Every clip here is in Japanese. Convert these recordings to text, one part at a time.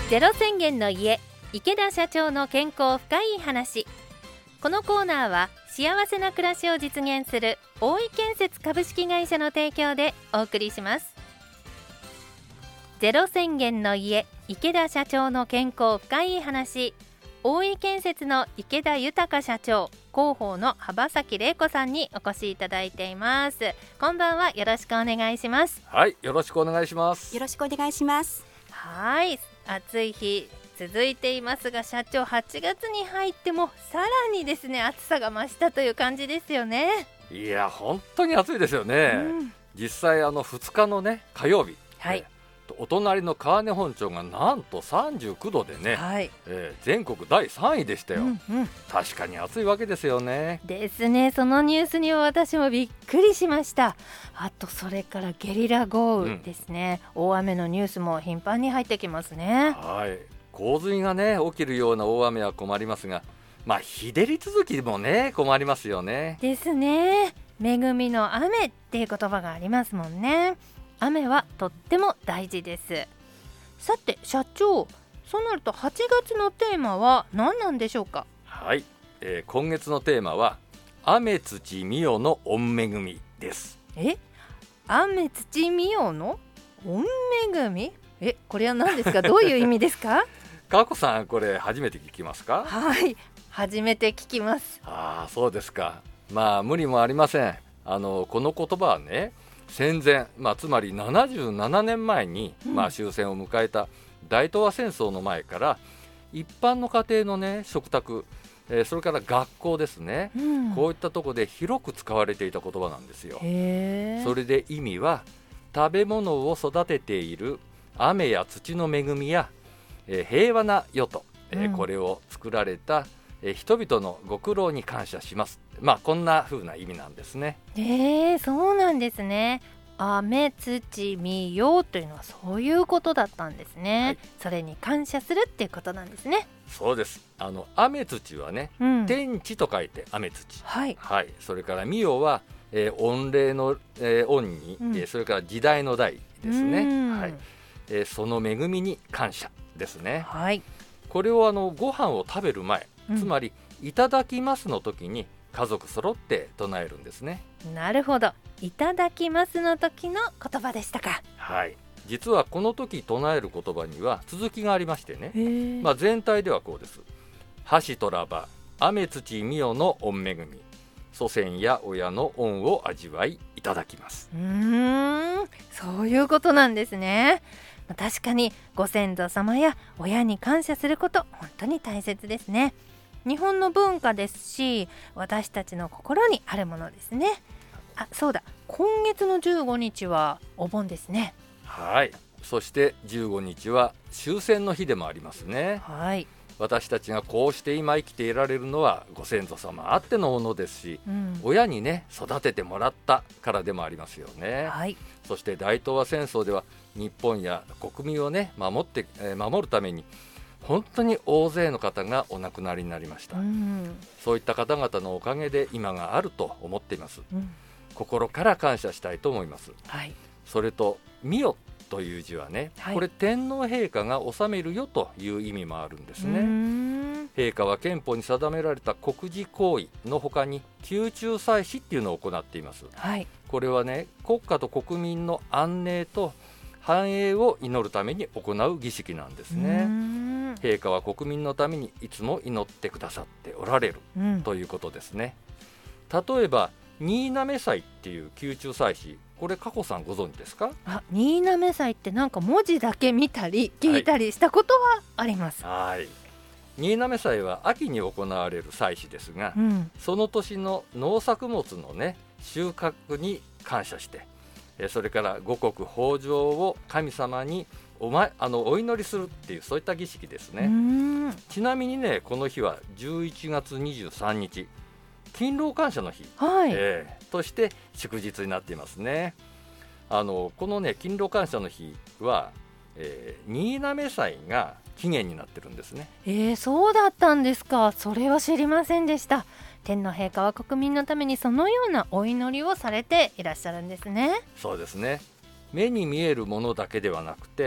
ゼロ宣言の家、池田社長の健康深い話。このコーナーは幸せな暮らしを実現する大井建設株式会社の提供でお送りします。ゼロ宣言の家、池田社長の健康深い話。大井建設の池田豊社長、広報の幅崎玲子さんにお越しいただいています。こんばんは、よろしくお願いします。 はい、よろしくお願いします。 よろしくお願いします。 はい、暑い日続いていますが、社長、8月に入ってもさらにですね、暑さが増したという感じですよね。 いや、本当に暑いですよね、実際2日のね、火曜日、 はい、 お隣の川根本町がなんと39度でね、 はい、 全国第3位でしたよ、確かに暑いわけですよね。 ですね。そのニュースには私もびっくりしました。あとそれからゲリラ豪雨ですね、大雨のニュースも頻繁に入ってきますね。 はい、洪水がね起きるような大雨は困りますが、日照り続きもね困りますよね。 ですね。恵みの雨っていう言葉がありますもんね。雨はとっても大事です。さて社長、そうなると8月のテーマは何なんでしょうか？ はい、今月のテーマは雨土御代の御恵みです。 雨土御代の御恵み、これは何ですか？どういう意味ですか？ かこさん、これ初めて聞きますか？ はい、初めて聞きます。 そうですか。無理もありません。この言葉はね、戦前、つまり77年前に、終戦を迎えた大東亜戦争の前から一般の家庭のね食卓、それから学校ですね、こういったところで広く使われていた言葉なんですよ。それで意味は、食べ物を育てている雨や土の恵みや、平和な世と、これを作られた、人々のご苦労に感謝します。こんな風な意味なんですね。 そうなんですね。雨土御代というのはそういうことだったんですね、はい、それに感謝するっていうことなんですね。 そうです。雨土はね、天地と書いて雨土、それから御代は、御礼の、御に、それから時代の代ですね、その恵みに感謝ですね、これをご飯を食べる前、つまりいただきますの時に家族揃って唱えるんですね。 なるほど、いただきますの時の言葉でしたか。 実はこの時唱える言葉には続きがありましてね、全体ではこうです。箸とらば雨土御代の御恵み、祖先や親の恩を味わいいただきます。 そういうことなんですね。確かにご先祖様や親に感謝すること、本当に大切ですね。日本の文化ですし、私たちの心にあるものですね。そうだ、今月の15日はお盆ですね。 そして15日は終戦の日でもありますね。私たちがこうして今生きていられるのはご先祖様あってのものですし、親にね育ててもらったからでもありますよね。そして大東亜戦争では日本や国民をね守るために本当に大勢の方がお亡くなりになりました。そういった方々のおかげで今があると思っています。心から感謝したいと思います。それと御代という字はね、これ天皇陛下が治めるよという意味もあるんですね。陛下は憲法に定められた国事行為の他に宮中祭祀っていうのを行っています。これはね、国家と国民の安寧と繁栄を祈るために行う儀式なんですね。陛下は国民のためにいつも祈ってくださっておられる、ということですね。例えば新嘗祭っていう宮中祭祀、これ加古さんご存知ですか？ 新嘗祭ってなんか文字だけ見たり聞いたりしたことはあります。 新嘗祭は秋に行われる祭祀ですが、その年の農作物のね収穫に感謝して、それから五穀豊穣を神様にお祈りするっていう、そういった儀式ですね。ちなみにね、この日は11月23日勤労感謝の日、として祝日になっていますね。このね勤労感謝の日は、新嘗祭が起源になってるんですね。 そうだったんですか。それは知りませんでした。天皇陛下は国民のためにそのようなお祈りをされていらっしゃるんですね。 そうですね。目に見えるものだけではなくて、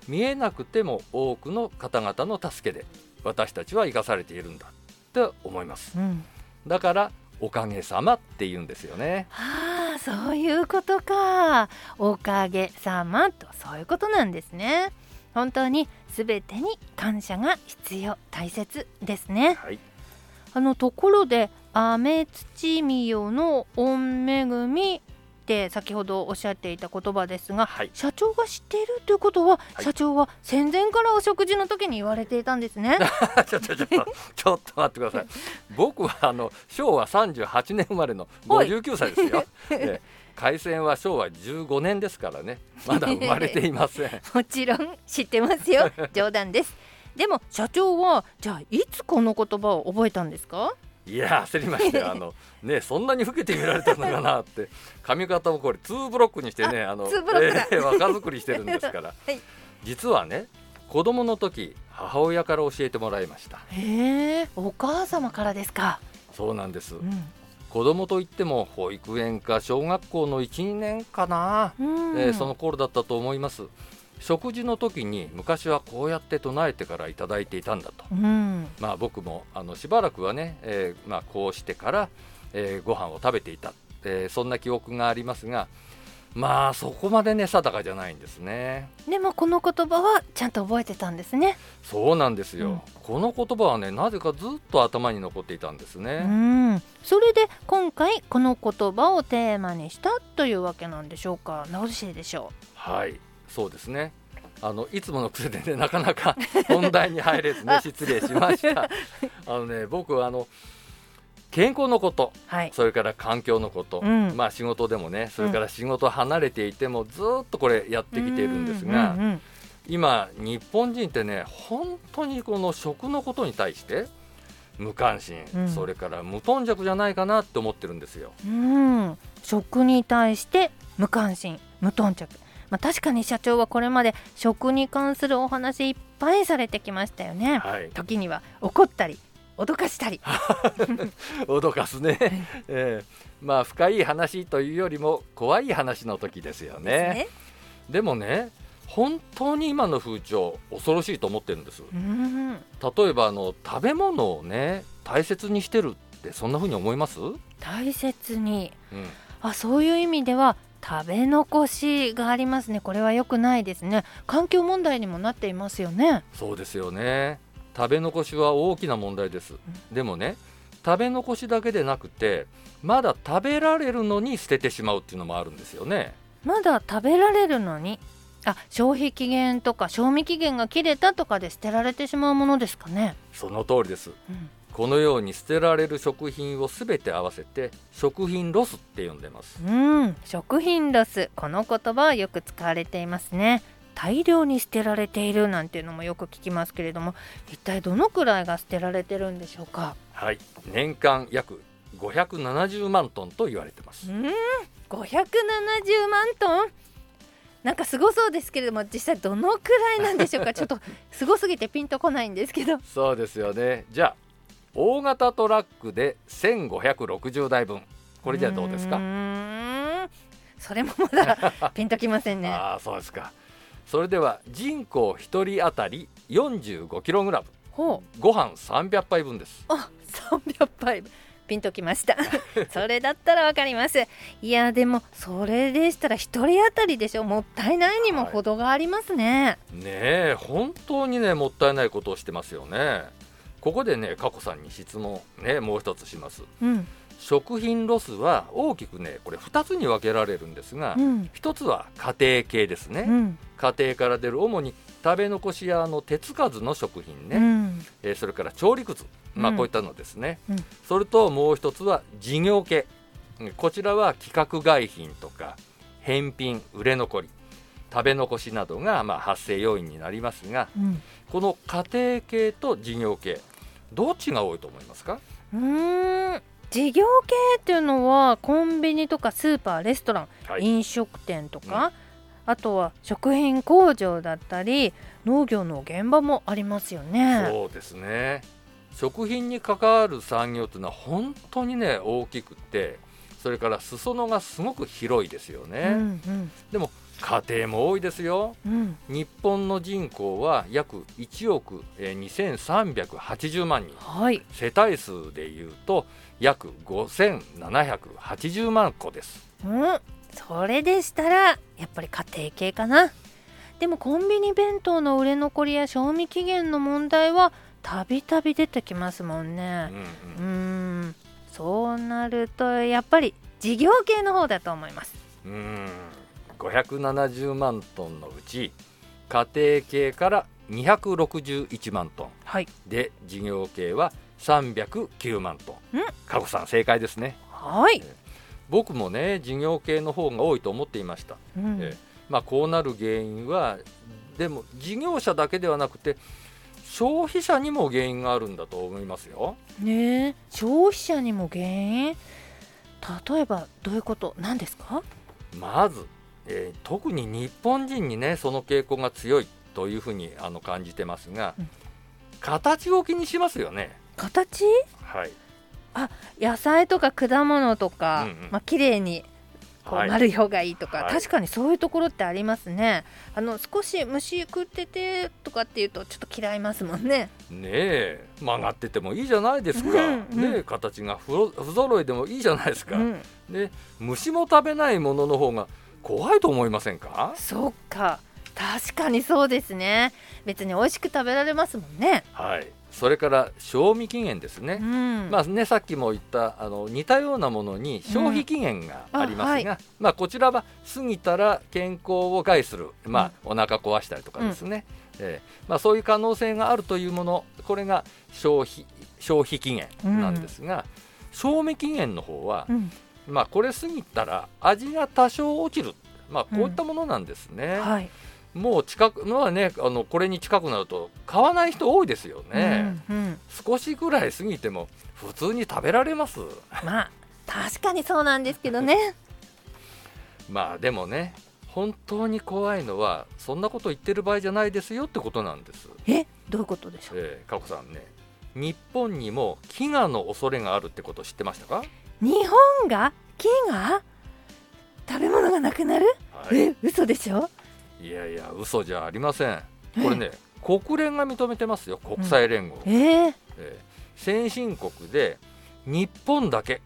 見えなくても多くの方々の助けで私たちは生かされているんだって思います、だからおかげさまって言うんですよね。 はあ、そういうことか。おかげさまと、そういうことなんですね。本当に全てに感謝が必要、大切ですね、はい、ところで雨土みよの御恵みって先ほどおっしゃっていた言葉ですが、はい、社長が知っているということは、はい、社長は戦前からお食事の時に言われていたんですね。 ちょっと待ってください。僕は昭和38年生まれの59歳ですよ、開戦は昭和15年ですからね、まだ生まれていませんもちろん知ってますよ、冗談です。でも社長はじゃあいつこの言葉を覚えたんですか？ いや焦りましたよそんなに老けて見られたのかなって髪型もこれ2ブロックにしてね若作りしてるんですから、はい、実はね子供の時母親から教えてもらいました。 へえ、お母様からですか？ そうなんです、子供といっても保育園か小学校の 1,2 年かな、その頃だったと思います。食事の時に昔はこうやって唱えてからいただいていたんだと、僕もしばらくはね、こうしてから、ご飯を食べていた、そんな記憶がありますが、そこまでね定かじゃないんですね。 でもこの言葉はちゃんと覚えてたんですね。 そうなんですよ、この言葉はねなぜかずっと頭に残っていたんですね。 それで今回この言葉をテーマにしたというわけなんでしょうか？よろしいでしょう？ はい、そうですね。いつもの癖でねなかなか本題に入れずね失礼しました僕は健康のこと、はい、それから環境のこと、仕事でもね、それから仕事離れていてもずっとこれやってきているんですが、今日本人ってね本当にこの食のことに対して無関心、それから無頓着じゃないかなって思ってるんですよ。 食に対して無関心無頓着、確かに社長はこれまで食に関するお話いっぱいされてきましたよね、はい、時には怒ったり脅かしたり脅かすね、深い話というよりも怖い話の時ですよね。でもね本当に今の風潮恐ろしいと思ってるんです。例えば食べ物をね大切にしてるってそんな風に思います？ 大切に、そういう意味では食べ残しがありますね。これは良くないですね。環境問題にもなっていますよね。 そうですよね。食べ残しは大きな問題です、でもね食べ残しだけでなくてまだ食べられるのに捨ててしまうっていうのもあるんですよね。 まだ食べられるのに消費期限とか賞味期限が切れたとかで捨てられてしまうものですかね？ その通りです、このように捨てられる食品をすべて合わせて食品ロスって呼んでます。 食品ロス、この言葉はよく使われていますね。大量に捨てられているなんていうのもよく聞きますけれども、一体どのくらいが捨てられてるんでしょうか？ はい、年間約570万トンと言われてます。 570万トン、なんかすごそうですけれども、実際どのくらいなんでしょうか？ちょっとすごすぎてピンとこないんですけど。 そうですよね。じゃあ大型トラックで1560台分、これじゃどうですか？ それもまだピンときませんね。 そうですか。それでは人口1人当たり 45kg、 ご飯300杯分です。 300杯ピンときましたそれだったらわかります。いやでもそれでしたら1人当たりでしょ。もったいないにも程がありますね。 本当にねもったいないことをしてますよね。ここでね佳子さんに質問ねもう一つします、食品ロスは大きくねこれ2つに分けられるんですが、1つは家庭系ですね、家庭から出る主に食べ残しや手つかずの食品ね、それから調理くず、こういったのですね、それともう1つは事業系、こちらは規格外品とか返品売れ残り食べ残しなどが発生要因になりますが、この家庭系と事業系どっちが多いと思いますか？ 事業系っていうのはコンビニとかスーパーレストラン、飲食店とか、あとは食品工場だったり農業の現場もありますよね。 そうですね。食品に関わる産業というのは本当にね大きくて、それから裾野がすごく広いですよね、でも家庭も多いですよ、日本の人口は約1億2380万人、世帯数でいうと約5780万戸です。 それでしたらやっぱり家庭系かな。でもコンビニ弁当の売れ残りや賞味期限の問題はたびたび出てきますもんね。そうなるとやっぱり事業系の方だと思います。 570万トンのうち家庭系から261万トン、で事業系は309万トン。加古さん正解ですね。僕もね事業系の方が多いと思っていました。こうなる原因はでも事業者だけではなくて消費者にも原因があるんだと思いますよ。 消費者にも原因、例えばどういうことなんですか？ まず、特に日本人にねその傾向が強いというふうに感じてますが、形を気にしますよね。 形？野菜とか果物とか、綺麗になる方がいいとか、確かにそういうところってありますね。少し虫食っててとかっていうとちょっと嫌いますもんね。 曲がっててもいいじゃないですか、形が不揃いでもいいじゃないですか、虫も食べないものの方が怖いと思いませんか？ そっか、確かにそうですね。別に美味しく食べられますもんね。 それから賞味期限ですね。さっきも言った似たようなものに消費期限がありますが、こちらは過ぎたら健康を害する、お腹壊したりとかですね、そういう可能性があるというもの、これが消費期限なんですが、賞味期限の方は、これ過ぎたら味が多少落ちる、こういったものなんですね。もう近くのはねこれに近くなると買わない人多いですよね。少しぐらい過ぎても普通に食べられます。 確かにそうなんですけどね。 でもね本当に怖いのはそんなこと言ってる場合じゃないですよってことなんです。 どういうことでしょう？ 加古さんね、日本にも飢餓の恐れがあるってこと知ってましたか？ 日本が飢餓？食べ物がなくなる？嘘でしょ？ いやいや嘘じゃありません。これね国連が認めてますよ、国際連合。先進国で日本だけ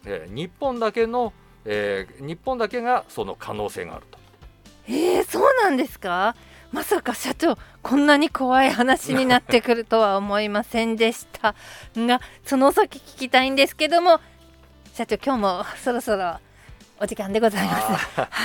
がその可能性があると。 そうなんですか？まさか社長こんなに怖い話になってくるとは思いませんでしたが、その先聞きたいんですけども、社長今日もそろそろお時間でございます。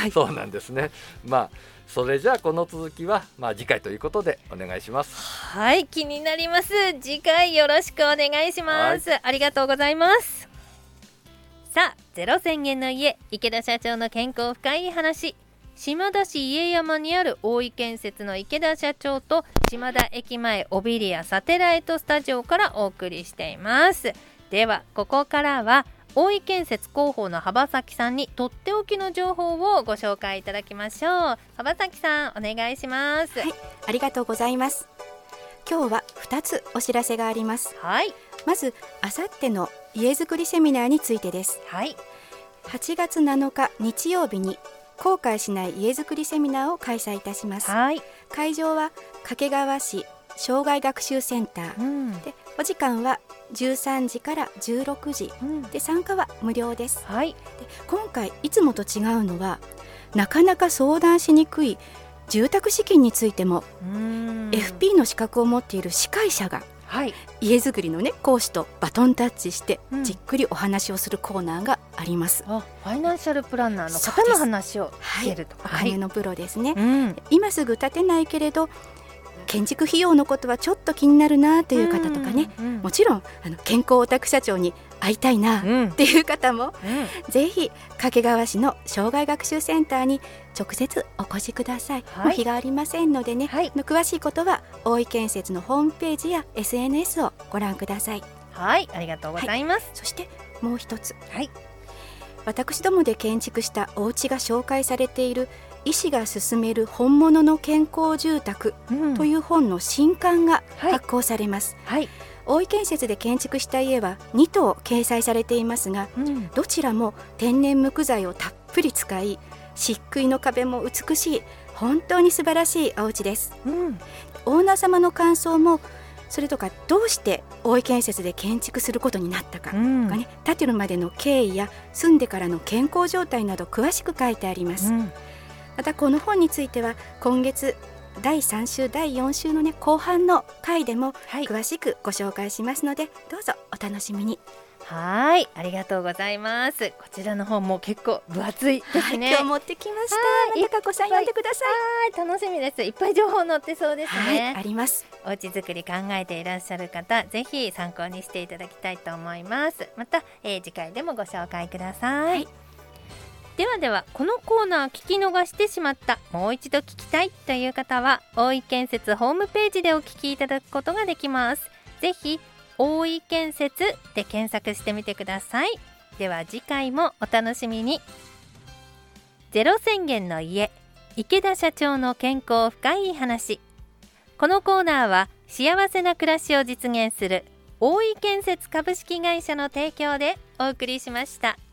そうなんですね。それじゃあこの続きは次回ということでお願いします。 気になります。次回よろしくお願いします。ありがとうございます。さあ、0宣言の家、池田社長の健康深い話。島田市家山にある大井建設の池田社長と島田駅前オビリアサテライトスタジオからお送りしています。ではここからは大井建設広報の幅崎さんにとっておきの情報をご紹介いただきましょう。幅崎さんお願いします。 ありがとうございます。今日は2つお知らせがあります。まずあさっての家づくりセミナーについてです。8月7日日曜日に後悔しない家づくりセミナーを開催いたします。会場は掛川市障害学習センター、でお時間は13時から16時、で参加は無料です。で今回いつもと違うのはなかなか相談しにくい住宅資金についても FP の資格を持っている司会者が家づくりの講師とバトンタッチしてじっくりお話をするコーナーがあります。 ファイナンシャルプランナーの方の話を聞けると。 お金のプロですね。今すぐ建てないけれど建築費用のことはちょっと気になるなという方とかね、もちろん健康オタク社長に会いたいなっていう方も、ぜひ掛川市の障害学習センターに直接お越しください。もう日がありませんのでね、詳しいことは大井建設のホームページや SNS をご覧ください。 ありがとうございます。 そしてもう一つ、私どもで建築したお家が紹介されている医師が勧める本物の健康住宅という本の新刊が発行されます。大井建設で建築した家は2棟掲載されていますが、どちらも天然木材をたっぷり使い漆喰の壁も美しい本当に素晴らしいお家です、オーナー様の感想もそれとかどうして大井建設で建築することになったか、建てるまでの経緯や住んでからの健康状態など詳しく書いてあります、またこの本については今月第3週第4週の、後半の回でも詳しくご紹介しますので、どうぞお楽しみに。 はい、ありがとうございます。こちらの本も結構分厚いですね。 今日持ってきました。またかこさん読んでください。楽しみです。いっぱい情報載ってそうですね。 あります。 お家作り考えていらっしゃる方、ぜひ参考にしていただきたいと思います。また、次回でもご紹介ください。ではこのコーナー聞き逃してしまった、もう一度聞きたいという方は大井建設ホームページでお聞きいただくことができます。ぜひ大井建設で検索してみてください。では次回もお楽しみに。ゼロ宣言の家、池田社長の健康深い話。このコーナーは幸せな暮らしを実現する大井建設株式会社の提供でお送りしました。